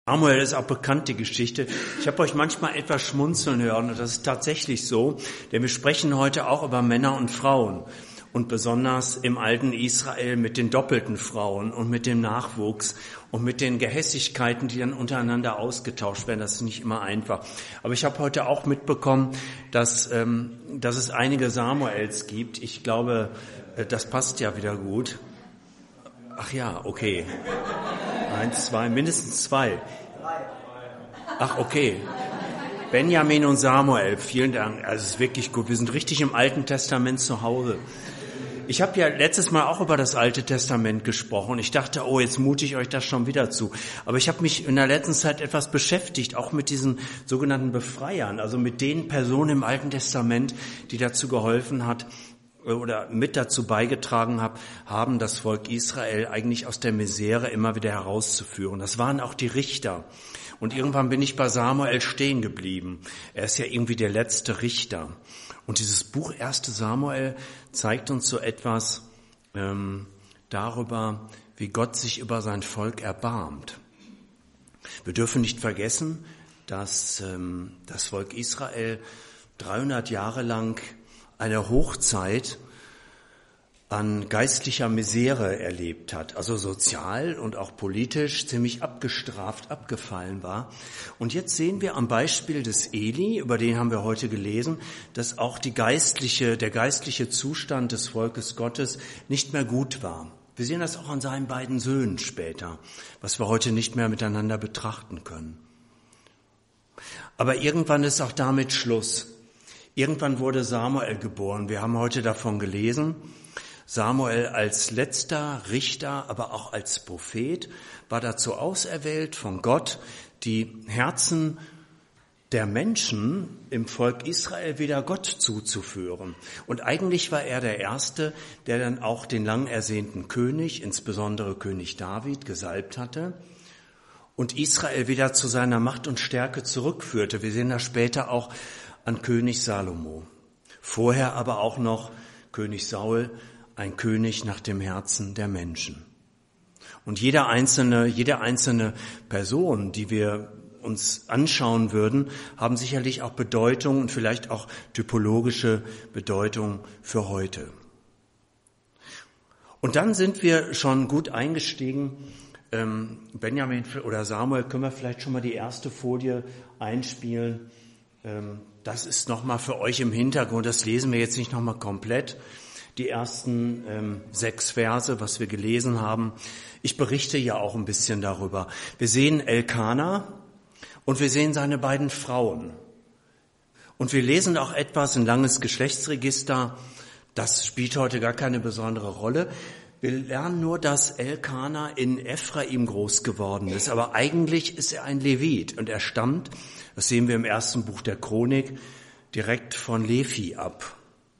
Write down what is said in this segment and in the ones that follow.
Samuel ist auch bekannt, die Geschichte. Ich habe euch manchmal etwas schmunzeln hören und das ist tatsächlich so, denn wir sprechen heute auch über Männer und Frauen und besonders im alten Israel mit den doppelten Frauen und mit dem Nachwuchs und mit den Gehässigkeiten, die dann untereinander ausgetauscht werden. Das ist nicht immer einfach. Aber ich habe heute auch mitbekommen, dass es einige Samuels gibt. Ich glaube, das passt ja wieder gut. Ach ja, okay. 1, 2, mindestens 2. Ach, okay. Benjamin und Samuel, vielen Dank. Also es ist wirklich gut. Wir sind richtig im Alten Testament zu Hause. Ich habe ja letztes Mal auch über das Alte Testament gesprochen. Ich dachte, jetzt mute ich euch das schon wieder zu. Aber ich habe mich in der letzten Zeit etwas beschäftigt, auch mit diesen sogenannten Befreiern, also mit den Personen im Alten Testament, die dazu geholfen hat, oder mit dazu beigetragen haben, das Volk Israel eigentlich aus der Misere immer wieder herauszuführen. Das waren auch die Richter. Und irgendwann bin ich bei Samuel stehen geblieben. Er ist ja irgendwie der letzte Richter. Und dieses Buch 1. Samuel zeigt uns so etwas darüber, wie Gott sich über sein Volk erbarmt. Wir dürfen nicht vergessen, dass das Volk Israel 300 Jahre lang eine Hochzeit an geistlicher Misere erlebt hat, also sozial und auch politisch ziemlich abgestraft, abgefallen war. Und jetzt sehen wir am Beispiel des Eli, über den haben wir heute gelesen, dass auch der geistliche Zustand des Volkes Gottes nicht mehr gut war. Wir sehen das auch an seinen beiden Söhnen später, was wir heute nicht mehr miteinander betrachten können. Aber irgendwann ist auch damit Schluss. Irgendwann wurde Samuel geboren. Wir haben heute davon gelesen. Samuel als letzter Richter, aber auch als Prophet, war dazu auserwählt von Gott, die Herzen der Menschen im Volk Israel wieder Gott zuzuführen. Und eigentlich war er der Erste, der dann auch den lang ersehnten König, insbesondere König David, gesalbt hatte und Israel wieder zu seiner Macht und Stärke zurückführte. Wir sehen das später auch an König Salomo. Vorher aber auch noch König Saul, ein König nach dem Herzen der Menschen. Und jede einzelne Person, die wir uns anschauen würden, haben sicherlich auch Bedeutung und vielleicht auch typologische Bedeutung für heute. Und dann sind wir schon gut eingestiegen. Benjamin oder Samuel, können wir vielleicht schon mal die erste Folie einspielen. Das ist nochmal für euch im Hintergrund, das lesen wir jetzt nicht nochmal komplett. Die ersten 6 Verse, was wir gelesen haben. Ich berichte ja auch ein bisschen darüber. Wir sehen Elkana und wir sehen seine beiden Frauen. Und wir lesen auch etwas, ein langes Geschlechtsregister. Das spielt heute gar keine besondere Rolle. Wir lernen nur, dass Elkana in Ephraim groß geworden ist. Aber eigentlich ist er ein Levit und er stammt, das sehen wir im ersten Buch der Chronik, direkt von Levi ab.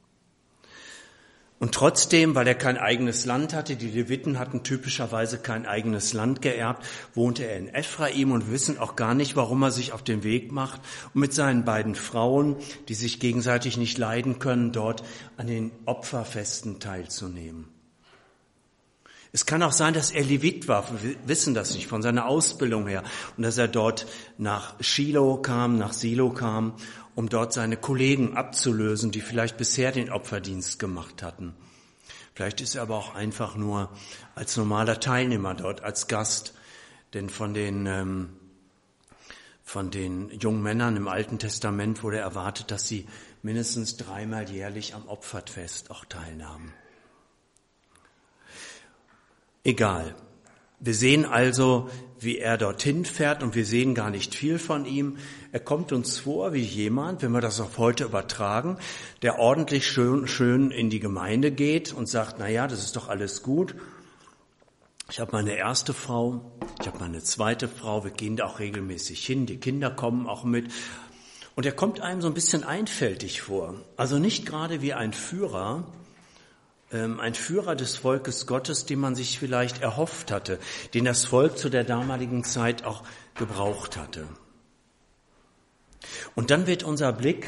Und trotzdem, weil er kein eigenes Land hatte, die Leviten hatten typischerweise kein eigenes Land geerbt, wohnte er in Ephraim und wir wissen auch gar nicht, warum er sich auf den Weg macht, um mit seinen beiden Frauen, die sich gegenseitig nicht leiden können, dort an den Opferfesten teilzunehmen. Es kann auch sein, dass er Levit war, wir wissen das nicht, von seiner Ausbildung her, und dass er dort nach Silo kam, um dort seine Kollegen abzulösen, die vielleicht bisher den Opferdienst gemacht hatten. Vielleicht ist er aber auch einfach nur als normaler Teilnehmer dort, als Gast, denn von den jungen Männern im Alten Testament wurde erwartet, dass sie mindestens 3-mal jährlich am Opferfest auch teilnahmen. Egal. Wir sehen also, wie er dorthin fährt und wir sehen gar nicht viel von ihm. Er kommt uns vor wie jemand, wenn wir das auf heute übertragen, der ordentlich schön in die Gemeinde geht und sagt, das ist doch alles gut. Ich habe meine erste Frau, ich habe meine zweite Frau, wir gehen da auch regelmäßig hin, die Kinder kommen auch mit. Und er kommt einem so ein bisschen einfältig vor. Also nicht gerade wie ein Führer des Volkes Gottes, den man sich vielleicht erhofft hatte, den das Volk zu der damaligen Zeit auch gebraucht hatte. Und dann wird unser Blick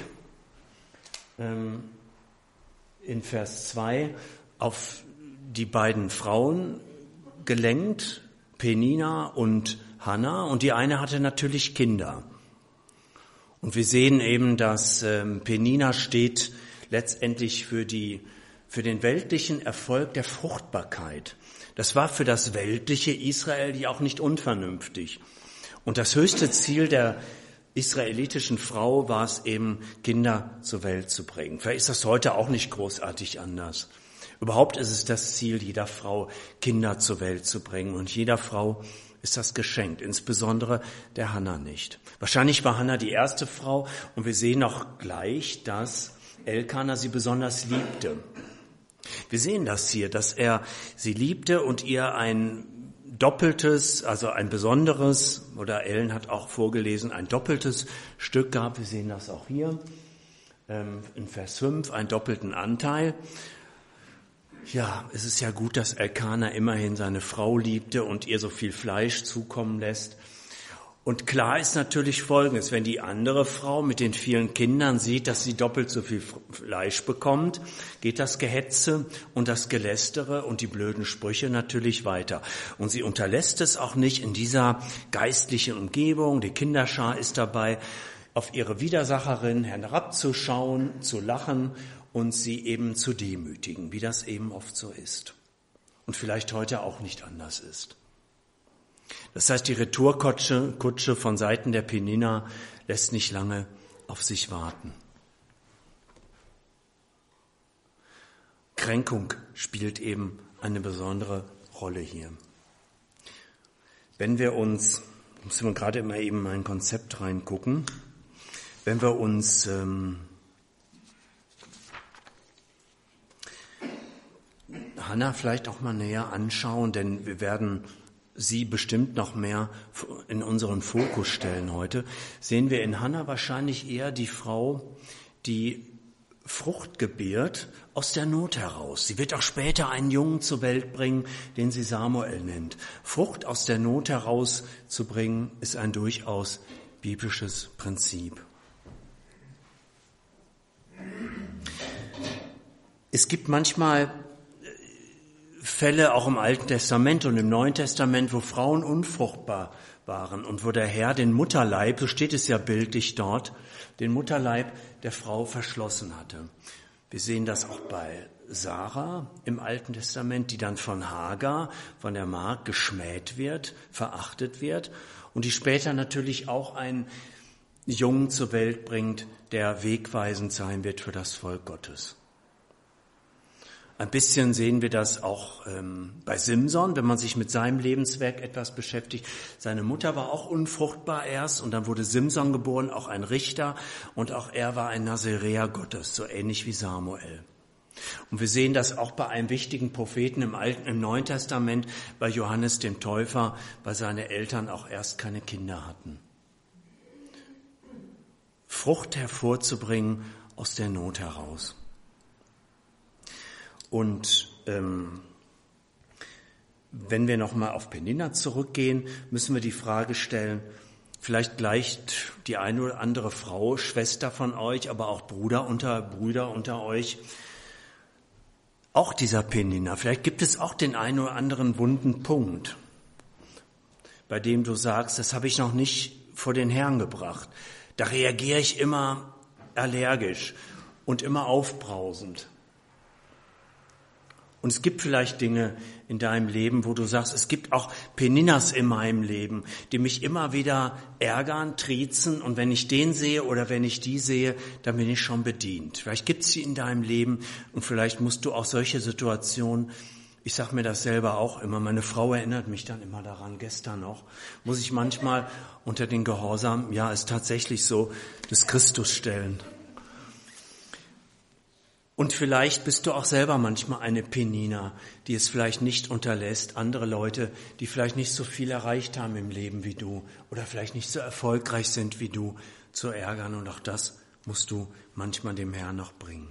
in Vers 2 auf die beiden Frauen gelenkt, Penina und Hannah, und die eine hatte natürlich Kinder. Und wir sehen eben, dass Penina steht letztendlich für den weltlichen Erfolg der Fruchtbarkeit. Das war für das weltliche Israel ja auch nicht unvernünftig. Und das höchste Ziel der israelitischen Frau war es eben, Kinder zur Welt zu bringen. Vielleicht ist das heute auch nicht großartig anders. Überhaupt ist es das Ziel jeder Frau, Kinder zur Welt zu bringen. Und jeder Frau ist das geschenkt, insbesondere der Hannah nicht. Wahrscheinlich war Hannah die erste Frau, und wir sehen auch gleich, dass Elkana sie besonders liebte. Wir sehen das hier, dass er sie liebte und ihr ein doppeltes, also ein besonderes, oder Ellen hat auch vorgelesen, ein doppeltes Stück gab. Wir sehen das auch hier in Vers 5, einen doppelten Anteil. Ja, es ist ja gut, dass Elkana immerhin seine Frau liebte und ihr so viel Fleisch zukommen lässt. Und klar ist natürlich Folgendes: Wenn die andere Frau mit den vielen Kindern sieht, dass sie doppelt so viel Fleisch bekommt, geht das Gehetze und das Gelästere und die blöden Sprüche natürlich weiter. Und sie unterlässt es auch nicht in dieser geistlichen Umgebung, die Kinderschar ist dabei, auf ihre Widersacherin herabzuschauen, zu lachen und sie eben zu demütigen, wie das eben oft so ist. Und vielleicht heute auch nicht anders ist. Das heißt, die Retourkutsche von Seiten der Penina lässt nicht lange auf sich warten. Kränkung spielt eben eine besondere Rolle hier. Wenn wir uns, müssen wir gerade immer eben in ein Konzept reingucken, wenn wir uns Hannah vielleicht auch mal näher anschauen, denn wir werden sie bestimmt noch mehr in unseren Fokus stellen heute, sehen wir in Hannah wahrscheinlich eher die Frau, die Frucht gebärt aus der Not heraus. Sie wird auch später einen Jungen zur Welt bringen, den sie Samuel nennt. Frucht aus der Not heraus zu bringen, ist ein durchaus biblisches Prinzip. Es gibt manchmal Fälle auch im Alten Testament und im Neuen Testament, wo Frauen unfruchtbar waren und wo der Herr den Mutterleib, so steht es ja bildlich dort, den Mutterleib der Frau verschlossen hatte. Wir sehen das auch bei Sarah im Alten Testament, die dann von Hagar, von der Magd geschmäht wird, verachtet wird und die später natürlich auch einen Jungen zur Welt bringt, der wegweisend sein wird für das Volk Gottes. Ein bisschen sehen wir das auch bei Simson, wenn man sich mit seinem Lebenswerk etwas beschäftigt. Seine Mutter war auch unfruchtbar erst und dann wurde Simson geboren, auch ein Richter, und auch er war ein Nazaräer Gottes, so ähnlich wie Samuel. Und wir sehen das auch bei einem wichtigen Propheten im Neuen Testament, bei Johannes dem Täufer, weil seine Eltern auch erst keine Kinder hatten. Frucht hervorzubringen aus der Not heraus. Und wenn wir nochmal auf Penina zurückgehen, müssen wir die Frage stellen, vielleicht gleicht die eine oder andere Frau, Schwester von euch, aber auch Brüder unter euch, auch dieser Penina. Vielleicht gibt es auch den einen oder anderen wunden Punkt, bei dem du sagst, das habe ich noch nicht vor den Herrn gebracht. Da reagiere ich immer allergisch und immer aufbrausend. Und es gibt vielleicht Dinge in deinem Leben, wo du sagst, es gibt auch Peninas in meinem Leben, die mich immer wieder ärgern, triezen, und wenn ich den sehe oder wenn ich die sehe, dann bin ich schon bedient. Vielleicht gibt es sie in deinem Leben und vielleicht musst du auch solche Situationen, ich sage mir das selber auch immer, meine Frau erinnert mich dann immer daran, gestern noch, muss ich manchmal unter den Gehorsam, ja, ist tatsächlich so, des Christus stellen. Und vielleicht bist du auch selber manchmal eine Penina, die es vielleicht nicht unterlässt, andere Leute, die vielleicht nicht so viel erreicht haben im Leben wie du oder vielleicht nicht so erfolgreich sind wie du, zu ärgern. Und auch das musst du manchmal dem Herrn noch bringen.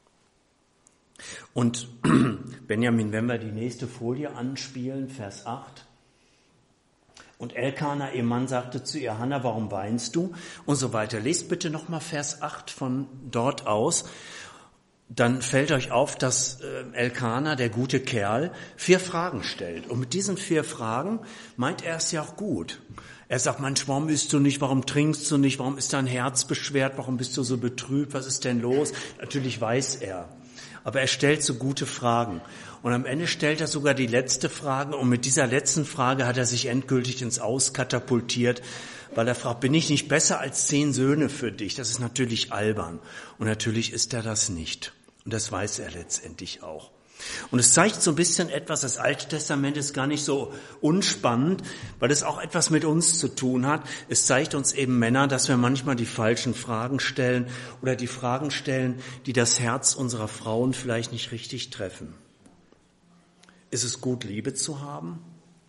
Und Benjamin, wenn wir die nächste Folie anspielen, Vers 8. Und Elkana, ihr Mann, sagte zu ihr, Hannah, warum weinst du? Und so weiter. Lest bitte nochmal Vers 8 von dort aus. dann fällt euch auf, dass Elkana, der gute Kerl, 4 Fragen stellt. Und mit diesen 4 Fragen meint er es ja auch gut. Er sagt, Mensch, warum isst du nicht, warum trinkst du nicht, warum ist dein Herz beschwert, warum bist du so betrübt, was ist denn los? Natürlich weiß er, aber er stellt so gute Fragen. Und am Ende stellt er sogar die letzte Frage und mit dieser letzten Frage hat er sich endgültig ins Aus katapultiert, weil er fragt, bin ich nicht besser als 10 Söhne für dich? Das ist natürlich albern und natürlich ist er das nicht. Und das weiß er letztendlich auch. Und es zeigt so ein bisschen etwas, das Alte Testament ist gar nicht so unspannend, weil es auch etwas mit uns zu tun hat. Es zeigt uns eben Männer, dass wir manchmal die falschen Fragen stellen oder die Fragen stellen, die das Herz unserer Frauen vielleicht nicht richtig treffen. Ist es gut, Liebe zu haben?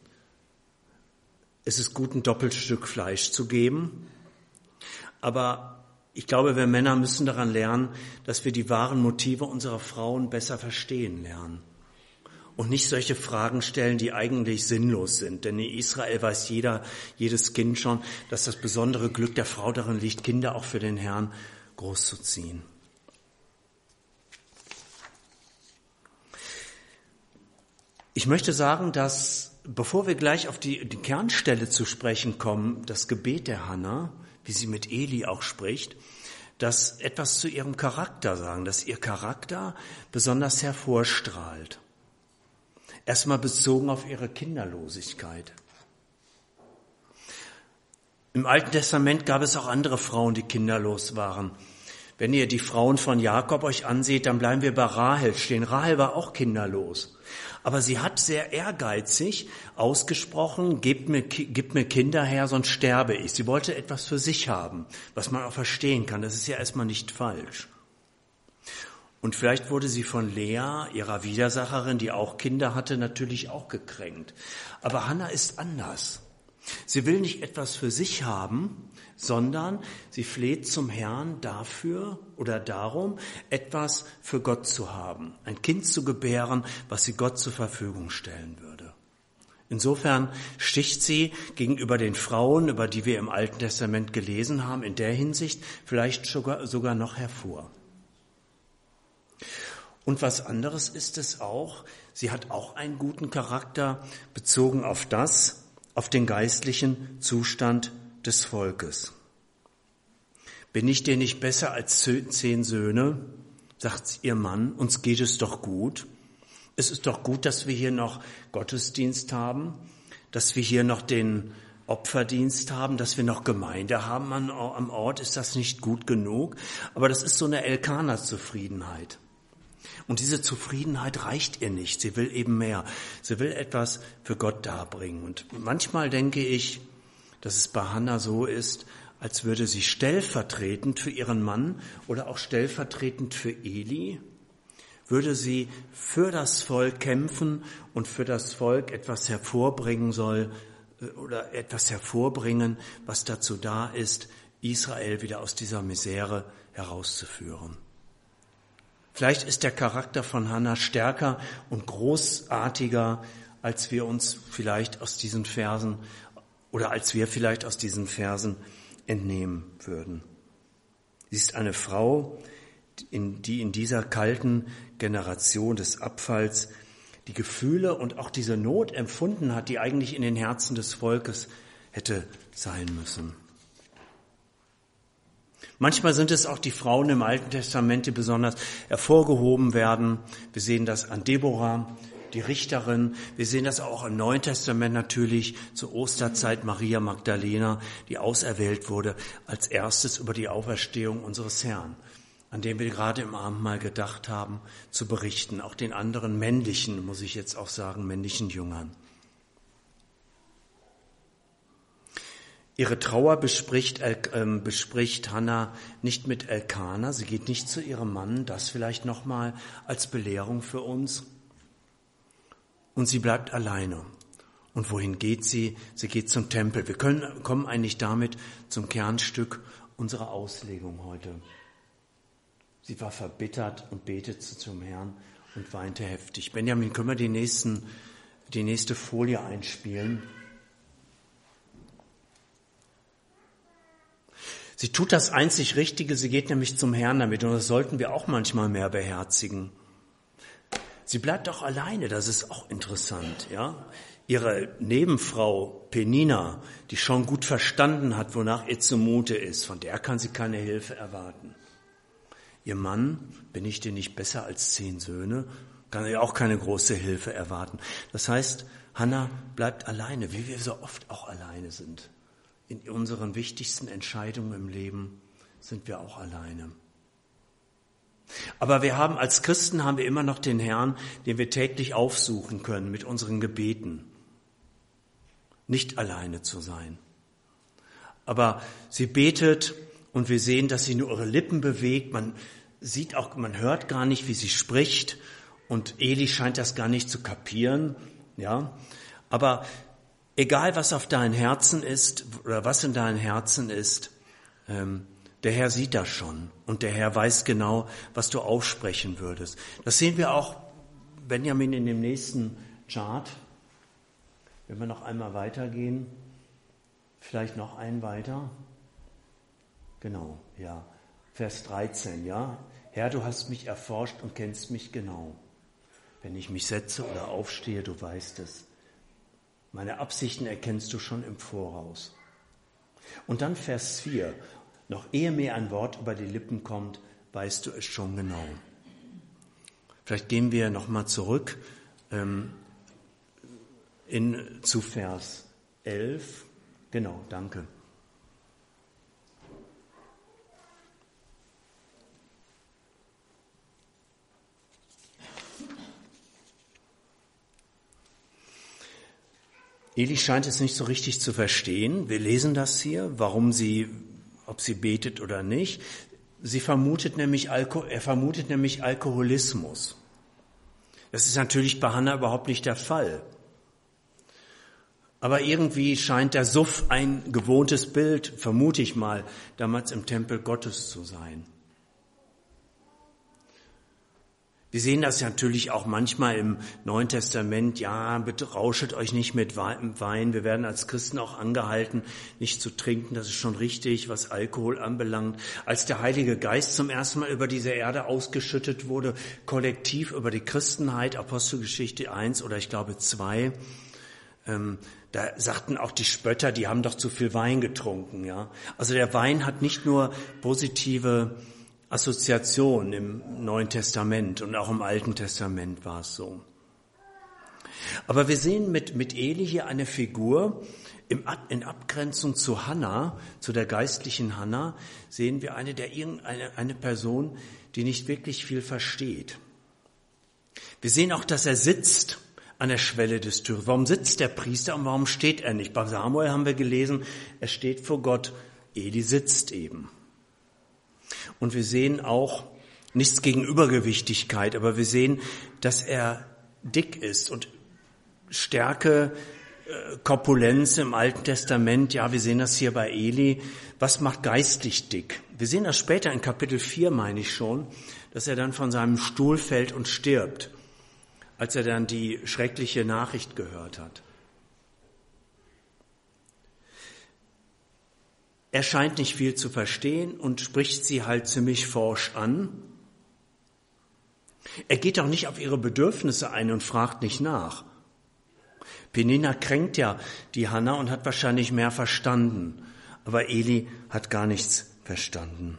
Ist es gut, ein Doppelstück Fleisch zu geben? Aber ich glaube, wir Männer müssen daran lernen, dass wir die wahren Motive unserer Frauen besser verstehen lernen. Und nicht solche Fragen stellen, die eigentlich sinnlos sind. Denn in Israel weiß jedes Kind schon, dass das besondere Glück der Frau darin liegt, Kinder auch für den Herrn großzuziehen. Ich möchte sagen, dass, bevor wir gleich auf die Kernstelle zu sprechen kommen, das Gebet der Hannah, wie sie mit Eli auch spricht, dass etwas zu ihrem Charakter sagen, dass ihr Charakter besonders hervorstrahlt. Erstmal bezogen auf ihre Kinderlosigkeit. Im Alten Testament gab es auch andere Frauen, die kinderlos waren. Wenn ihr die Frauen von Jakob euch anseht, dann bleiben wir bei Rahel stehen. Rahel war auch kinderlos. Aber sie hat sehr ehrgeizig ausgesprochen, gebt mir Kinder her, sonst sterbe ich. Sie wollte etwas für sich haben, was man auch verstehen kann. Das ist ja erstmal nicht falsch. Und vielleicht wurde sie von Lea, ihrer Widersacherin, die auch Kinder hatte, natürlich auch gekränkt. Aber Hannah ist anders. Sie will nicht etwas für sich haben, sondern sie fleht zum Herrn dafür oder darum, etwas für Gott zu haben, ein Kind zu gebären, was sie Gott zur Verfügung stellen würde. Insofern sticht sie gegenüber den Frauen, über die wir im Alten Testament gelesen haben, in der Hinsicht vielleicht sogar noch hervor. Und was anderes ist es auch, sie hat auch einen guten Charakter bezogen auf den geistlichen Zustand des Volkes. Bin ich dir nicht besser als 10 Söhne, sagt ihr Mann, uns geht es doch gut. Es ist doch gut, dass wir hier noch Gottesdienst haben, dass wir hier noch den Opferdienst haben, dass wir noch Gemeinde haben am Ort. Ist das nicht gut genug? Aber das ist so eine Elkana-Zufriedenheit. Und diese Zufriedenheit reicht ihr nicht. Sie will eben mehr. Sie will etwas für Gott darbringen. Und manchmal denke ich, dass es bei Hannah so ist, als würde sie stellvertretend für ihren Mann oder auch stellvertretend für Eli, würde sie für das Volk kämpfen und für das Volk etwas hervorbringen soll oder etwas hervorbringen, was dazu da ist, Israel wieder aus dieser Misere herauszuführen. Vielleicht ist der Charakter von Hannah stärker und großartiger, als wir vielleicht aus diesen Versen entnehmen würden. Sie ist eine Frau, die in dieser kalten Generation des Abfalls die Gefühle und auch diese Not empfunden hat, die eigentlich in den Herzen des Volkes hätte sein müssen. Manchmal sind es auch die Frauen im Alten Testament, die besonders hervorgehoben werden. Wir sehen das an Deborah, die Richterin. Wir sehen das auch im Neuen Testament natürlich zur Osterzeit Maria Magdalena, die auserwählt wurde als erstes über die Auferstehung unseres Herrn, an dem wir gerade im Abendmahl gedacht haben, zu berichten. Auch den anderen männlichen, muss ich jetzt auch sagen, männlichen Jüngern. Ihre Trauer bespricht Hannah nicht mit Elkana. Sie geht nicht zu ihrem Mann. Das vielleicht nochmal als Belehrung für uns. Und sie bleibt alleine. Und wohin geht sie? Sie geht zum Tempel. Wir kommen eigentlich damit zum Kernstück unserer Auslegung heute. Sie war verbittert und betete zum Herrn und weinte heftig. Benjamin, können wir die nächste Folie einspielen? Sie tut das einzig Richtige, sie geht nämlich zum Herrn damit und das sollten wir auch manchmal mehr beherzigen. Sie bleibt auch alleine, das ist auch interessant, ja. Ihre Nebenfrau Penina, die schon gut verstanden hat, wonach ihr zumute ist, von der kann sie keine Hilfe erwarten. Ihr Mann, bin ich denn nicht besser als 10 Söhne, kann sie auch keine große Hilfe erwarten. Das heißt, Hannah bleibt alleine, wie wir so oft auch alleine sind. In unseren wichtigsten Entscheidungen im Leben sind wir auch alleine. Aber wir haben als Christen immer noch den Herrn, den wir täglich aufsuchen können mit unseren Gebeten. Nicht alleine zu sein. Aber sie betet und wir sehen, dass sie nur ihre Lippen bewegt. Man hört gar nicht, wie sie spricht. Und Eli scheint das gar nicht zu kapieren, ja. Aber egal, was auf deinem Herzen ist oder was in deinem Herzen ist, der Herr sieht das schon und der Herr weiß genau, was du aussprechen würdest. Das sehen wir auch, Benjamin, in dem nächsten Chart. Wenn wir noch einmal weitergehen, vielleicht noch einen weiter. Genau, ja. Vers 13, ja. Herr, du hast mich erforscht und kennst mich genau. Wenn ich mich setze oder aufstehe, du weißt es. Meine Absichten erkennst du schon im Voraus. Und dann Vers 4. Noch ehe mir ein Wort über die Lippen kommt, weißt du es schon genau. Vielleicht gehen wir nochmal zurück zu Vers 11. Genau, danke. Eli scheint es nicht so richtig zu verstehen. Wir lesen das hier, ob sie betet oder nicht. Er vermutet nämlich Alkoholismus. Das ist natürlich bei Hannah überhaupt nicht der Fall. Aber irgendwie scheint der Suff ein gewohntes Bild, vermute ich mal, damals im Tempel Gottes zu sein. Wir sehen das ja natürlich auch manchmal im Neuen Testament. Ja, bitte rauschet euch nicht mit Wein. Wir werden als Christen auch angehalten, nicht zu trinken. Das ist schon richtig, was Alkohol anbelangt. Als der Heilige Geist zum ersten Mal über diese Erde ausgeschüttet wurde, kollektiv über die Christenheit, Apostelgeschichte 1 oder ich glaube 2, da sagten auch die Spötter, die haben doch zu viel Wein getrunken. Ja, also der Wein hat nicht nur positive Assoziation im Neuen Testament und auch im Alten Testament war es so. Aber wir sehen mit Eli hier eine Figur, in Abgrenzung zu Hannah, zu der geistlichen Hannah, sehen wir eine Person, die nicht wirklich viel versteht. Wir sehen auch, dass er sitzt an der Schwelle des Türes. Warum sitzt der Priester und warum steht er nicht? Bei Samuel haben wir gelesen, er steht vor Gott, Eli sitzt eben. Und wir sehen auch nichts gegen Übergewichtigkeit, aber wir sehen, dass er dick ist und Stärke, Korpulenz im Alten Testament, ja, wir sehen das hier bei Eli. Was macht geistlich dick? Wir sehen das später in Kapitel 4, meine ich schon, dass er dann von seinem Stuhl fällt und stirbt, als er dann die schreckliche Nachricht gehört hat. Er scheint nicht viel zu verstehen und spricht sie halt ziemlich forsch an. Er geht auch nicht auf ihre Bedürfnisse ein und fragt nicht nach. Penina kränkt ja die Hannah und hat wahrscheinlich mehr verstanden, aber Eli hat gar nichts verstanden.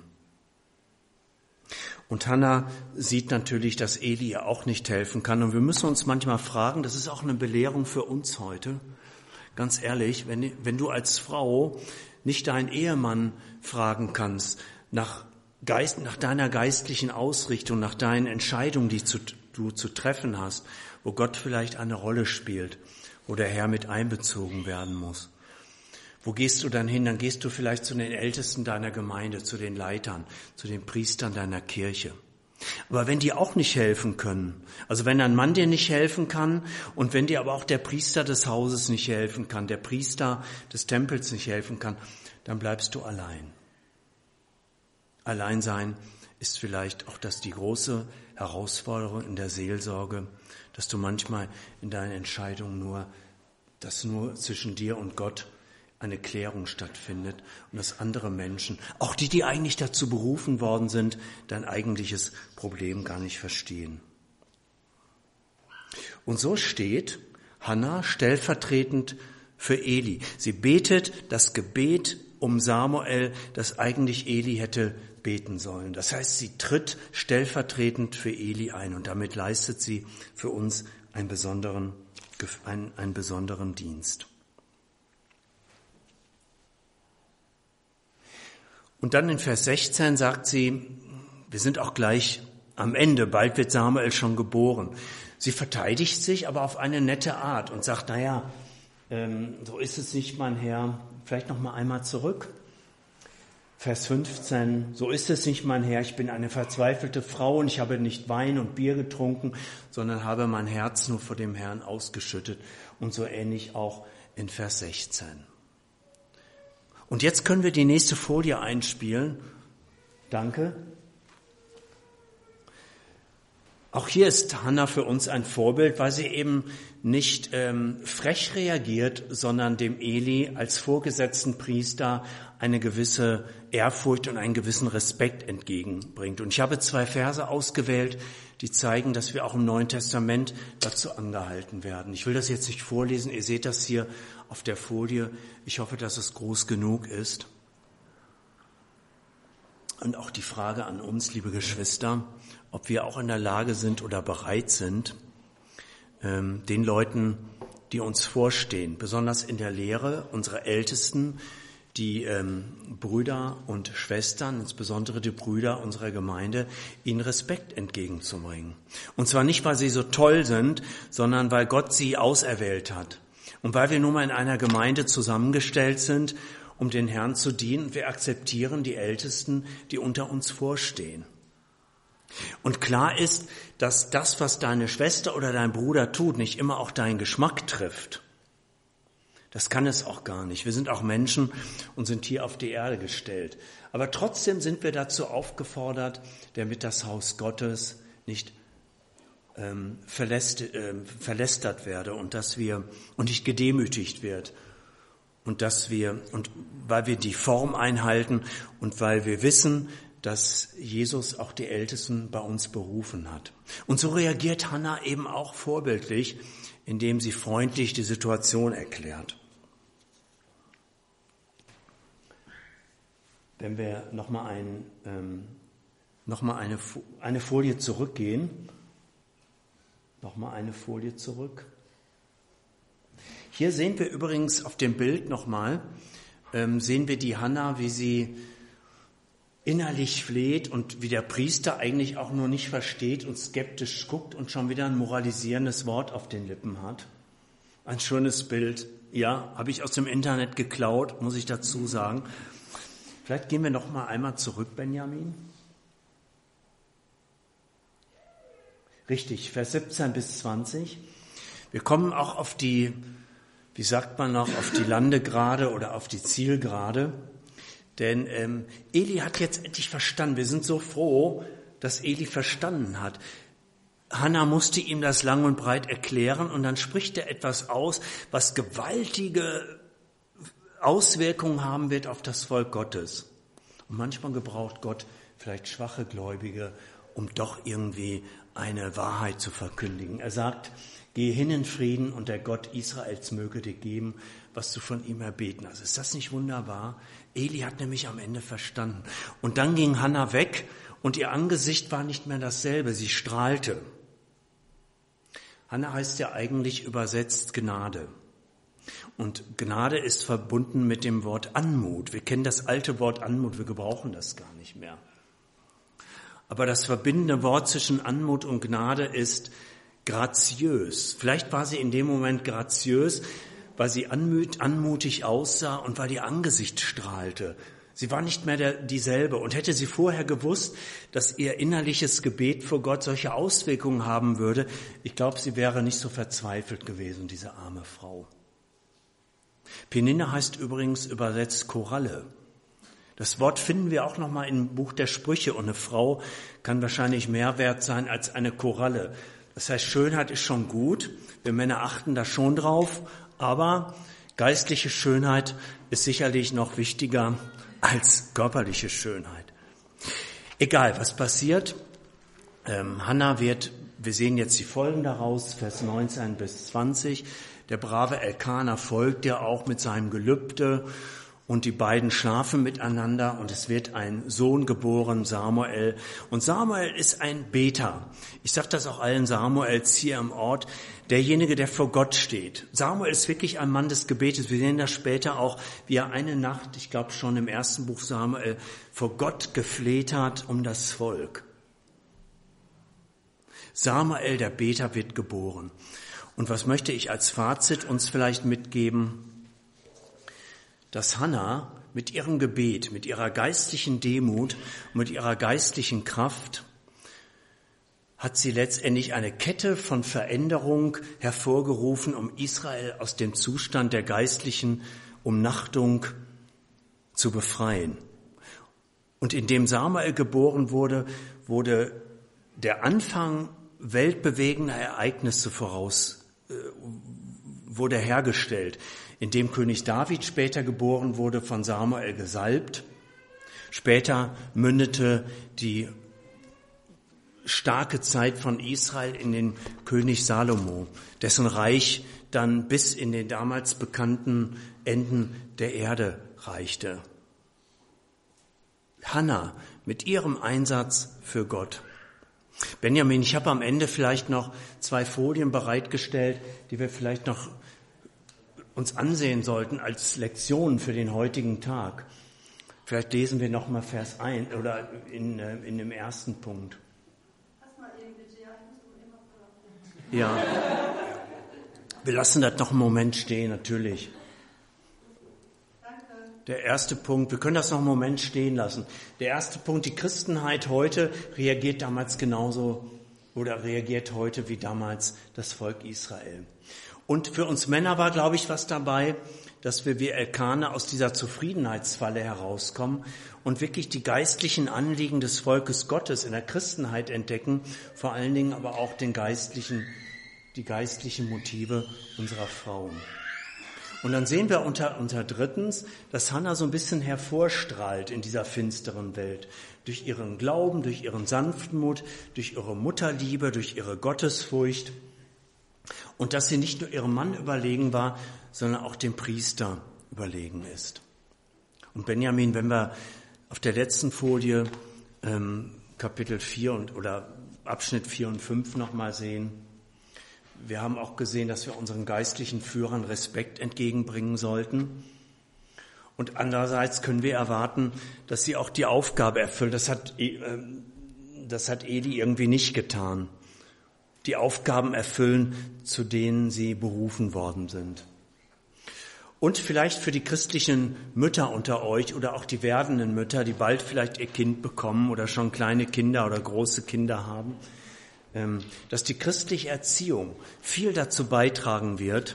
Und Hannah sieht natürlich, dass Eli ihr auch nicht helfen kann. Und wir müssen uns manchmal fragen, das ist auch eine Belehrung für uns heute, ganz ehrlich, wenn du als Frau nicht deinen Ehemann fragen kannst nach deiner geistlichen Ausrichtung, nach deinen Entscheidungen, die du zu treffen hast, wo Gott vielleicht eine Rolle spielt, wo der Herr mit einbezogen werden muss. Wo gehst du dann hin? Dann gehst du vielleicht zu den Ältesten deiner Gemeinde, zu den Leitern, zu den Priestern deiner Kirche. Aber wenn die auch nicht helfen können, also wenn ein Mann dir nicht helfen kann und wenn dir aber auch der Priester des Hauses nicht helfen kann, der Priester des Tempels nicht helfen kann, dann bleibst du allein. Alleinsein ist vielleicht auch die große Herausforderung in der Seelsorge, dass du manchmal in deinen Entscheidungen nur zwischen dir und Gott eine Klärung stattfindet und dass andere Menschen, auch die eigentlich dazu berufen worden sind, dein eigentliches Problem gar nicht verstehen. Und so steht Hannah stellvertretend für Eli. Sie betet das Gebet um Samuel, das eigentlich Eli hätte beten sollen. Das heißt, sie tritt stellvertretend für Eli ein und damit leistet sie für uns einen besonderen Dienst. Und dann in Vers 16 sagt sie, wir sind auch gleich am Ende, bald wird Samuel schon geboren. Sie verteidigt sich aber auf eine nette Art und sagt, so ist es nicht, mein Herr. Vielleicht noch mal einmal zurück. Vers 15, so ist es nicht, mein Herr, ich bin eine verzweifelte Frau und ich habe nicht Wein und Bier getrunken, sondern habe mein Herz nur vor dem Herrn ausgeschüttet. Und so ähnlich auch in Vers 16. Und jetzt können wir die nächste Folie einspielen. Danke. Auch hier ist Hannah für uns ein Vorbild, weil sie eben nicht frech reagiert, sondern dem Eli als vorgesetzten Priester eine gewisse Ehrfurcht und einen gewissen Respekt entgegenbringt. Und ich habe 2 Verse ausgewählt, die zeigen, dass wir auch im Neuen Testament dazu angehalten werden. Ich will das jetzt nicht vorlesen, ihr seht das hier auf der Folie. Ich hoffe, dass es groß genug ist. Und auch die Frage an uns, liebe Geschwister, ob wir auch in der Lage sind oder bereit sind, den Leuten, die uns vorstehen, besonders in der Lehre, unsere Ältesten, die Brüder und Schwestern, insbesondere die Brüder unserer Gemeinde, ihnen Respekt entgegenzubringen. Und zwar nicht, weil sie so toll sind, sondern weil Gott sie auserwählt hat. Und weil wir nun mal in einer Gemeinde zusammengestellt sind, um den Herrn zu dienen. Wir akzeptieren die Ältesten, die unter uns vorstehen. Und klar ist, dass das, was deine Schwester oder dein Bruder tut, nicht immer auch deinen Geschmack trifft. Das kann es auch gar nicht. Wir sind auch Menschen und sind hier auf die Erde gestellt. Aber trotzdem sind wir dazu aufgefordert, damit das Haus Gottes nicht verlästert werde und nicht gedemütigt wird. Und weil wir die Form einhalten und weil wir wissen, dass Jesus auch die Ältesten bei uns berufen hat. Und so reagiert Hannah eben auch vorbildlich, indem sie freundlich die Situation erklärt. Wenn wir noch mal eine Folie zurückgehen, noch mal eine Folie zurück. Hier sehen wir übrigens auf dem Bild nochmal, sehen wir die Hannah, wie sie innerlich fleht und wie der Priester eigentlich auch nur nicht versteht und skeptisch guckt und schon wieder ein moralisierendes Wort auf den Lippen hat. Ein schönes Bild. Ja, habe ich aus dem Internet geklaut, muss ich dazu sagen. Vielleicht gehen wir noch mal einmal zurück, Benjamin. Richtig, Vers 17 bis 20. Wir kommen auch auf die, wie sagt man noch, auf die Landegrade oder auf die Zielgerade. Denn Eli hat jetzt endlich verstanden. Wir sind so froh, dass Eli verstanden hat. Hannah musste ihm das lang und breit erklären und dann spricht er etwas aus, was gewaltige Auswirkungen haben wird auf das Volk Gottes. Und manchmal gebraucht Gott vielleicht schwache Gläubige, um doch irgendwie eine Wahrheit zu verkündigen. Er sagt, gehe hin in Frieden und der Gott Israels möge dir geben, was du von ihm erbeten hast. Ist das nicht wunderbar? Eli hat nämlich am Ende verstanden. Und dann ging Hannah weg und ihr Angesicht war nicht mehr dasselbe, sie strahlte. Hannah heißt ja eigentlich übersetzt Gnade. Und Gnade ist verbunden mit dem Wort Anmut. Wir kennen das alte Wort Anmut, wir gebrauchen das gar nicht mehr. Aber das verbindende Wort zwischen Anmut und Gnade ist graziös. Vielleicht war sie in dem Moment graziös, weil sie anmutig aussah und weil ihr Angesicht strahlte. Sie war nicht mehr dieselbe. Und hätte sie vorher gewusst, dass ihr innerliches Gebet vor Gott solche Auswirkungen haben würde, ich glaube, sie wäre nicht so verzweifelt gewesen, diese arme Frau. Penina heißt übrigens übersetzt Koralle. Das Wort finden wir auch nochmal im Buch der Sprüche. Und eine Frau kann wahrscheinlich mehr wert sein als eine Koralle. Das heißt, Schönheit ist schon gut. Wir Männer achten da schon drauf. Aber Geistliche Schönheit ist sicherlich noch wichtiger als körperliche Schönheit. Egal, was passiert, Hannah wird, wir sehen jetzt die Folgen daraus, Vers 19 bis 20, der brave Elkana folgt ja auch mit seinem Gelübde und die beiden schlafen miteinander und es wird ein Sohn geboren, Samuel. Und Samuel ist ein Beter. Ich sage das auch allen Samuels hier im Ort, derjenige, der vor Gott steht. Samuel ist wirklich ein Mann des Gebetes. Wir sehen das später auch, wie er eine Nacht, ich glaube schon im ersten Buch Samuel, vor Gott gefleht hat um das Volk. Samuel, der Beter, wird geboren. Und was möchte ich als Fazit uns vielleicht mitgeben? Dass Hannah mit ihrem Gebet, mit ihrer geistlichen Demut, mit ihrer geistlichen Kraft, hat sie letztendlich eine Kette von Veränderung hervorgerufen, um Israel aus dem Zustand der geistlichen Umnachtung zu befreien. Und indem Samuel geboren wurde, wurde der Anfang weltbewegender Ereignisse wurde hergestellt, indem König David später geboren wurde, von Samuel gesalbt. Später mündete die starke Zeit von Israel in den König Salomo, dessen Reich dann bis in den damals bekannten Enden der Erde reichte. Hannah mit ihrem Einsatz für Gott. Benjamin, ich habe am Ende vielleicht noch 2 Folien bereitgestellt, die wir vielleicht noch uns ansehen sollten als Lektionen für den heutigen Tag. Vielleicht lesen wir noch mal Vers 1 oder in dem ersten Punkt. Ja, wir lassen das noch einen Moment stehen, natürlich. Der erste Punkt, wir können das noch einen Moment stehen lassen. Der erste Punkt, die Christenheit heute reagiert damals genauso oder reagiert heute wie damals das Volk Israel. Und für uns Männer war, glaube ich, was dabei, dass wir wie Elkana aus dieser Zufriedenheitsfalle herauskommen und wirklich die geistlichen Anliegen des Volkes Gottes in der Christenheit entdecken, vor allen Dingen aber auch die geistlichen Motive unserer Frauen. Und dann sehen wir unter drittens, dass Hannah so ein bisschen hervorstrahlt in dieser finsteren Welt. Durch ihren Glauben, durch ihren Sanftmut, durch ihre Mutterliebe, durch ihre Gottesfurcht. Und dass sie nicht nur ihrem Mann überlegen war, sondern auch dem Priester überlegen ist. Und Benjamin, wenn wir auf der letzten Folie Kapitel 4 oder Abschnitt 4 und 5 nochmal sehen, wir haben auch gesehen, dass wir unseren geistlichen Führern Respekt entgegenbringen sollten. Und andererseits können wir erwarten, dass sie auch die Aufgabe erfüllen. Das hat Eli irgendwie nicht getan. Die Aufgaben erfüllen, zu denen sie berufen worden sind. Und vielleicht für die christlichen Mütter unter euch oder auch die werdenden Mütter, die bald vielleicht ihr Kind bekommen oder schon kleine Kinder oder große Kinder haben, dass die christliche Erziehung viel dazu beitragen wird,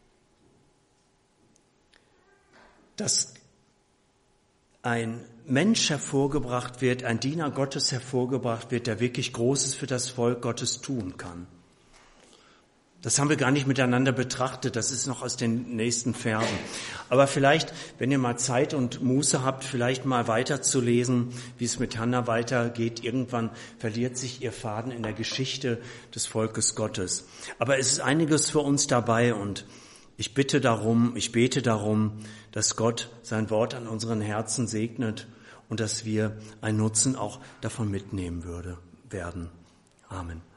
dass ein Mensch hervorgebracht wird, ein Diener Gottes hervorgebracht wird, der wirklich Großes für das Volk Gottes tun kann. Das haben wir gar nicht miteinander betrachtet, das ist noch aus den nächsten Versen. Aber vielleicht, wenn ihr mal Zeit und Muße habt, vielleicht mal weiterzulesen, wie es mit Hannah weitergeht. Irgendwann verliert sich ihr Faden in der Geschichte des Volkes Gottes. Aber es ist einiges für uns dabei und ich bete darum, dass Gott sein Wort an unseren Herzen segnet und dass wir einen Nutzen auch davon mitnehmen werden. Amen.